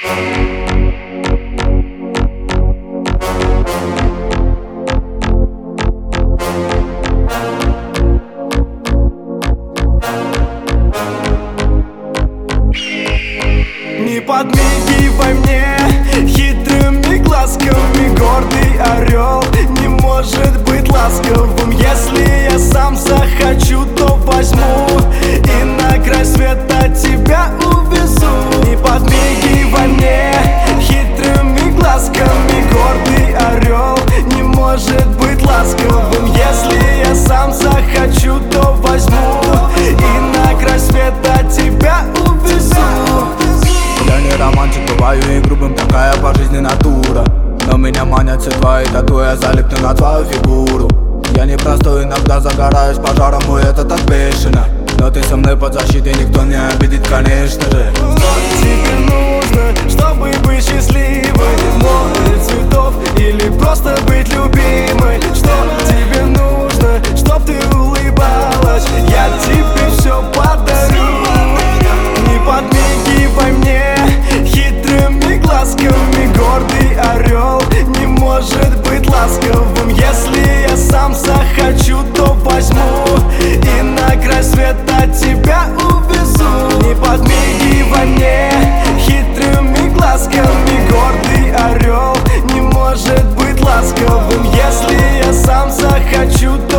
Не подмигивай мне хитрыми глазками, гордый орел не может быть ласковым. Если я сам захочу, то возьму и на край света тебя увезу. Не подмигивай мне хитрыми глазками, гордый орел не может быть ласковым. Если я сам захочу, то возьму и на край света тебя увезу. Я не романтик, бываю и грубым, такая по жизни натура. Но меня манят все твои тату, я залипну на твою фигуру. Я не простой, иногда загораюсь пожаром, и это так бешено. Но ты со мной под защитой, никто не обидит, конечно же. Что тебе нужно, чтобы быть счастливой? Море цветов или просто быть любимой? Что тебе нужно, чтоб ты улыбалась? Я тебе все подарю. Не подмигивай мне хитрыми глазками, гордый орел не может быть ласковым. Если я сам захочу, то возьму и на край света тебя увезу. Не подмигивай мне хитрыми глазками, гордый орел не может быть ласковым. Если я сам захочу, то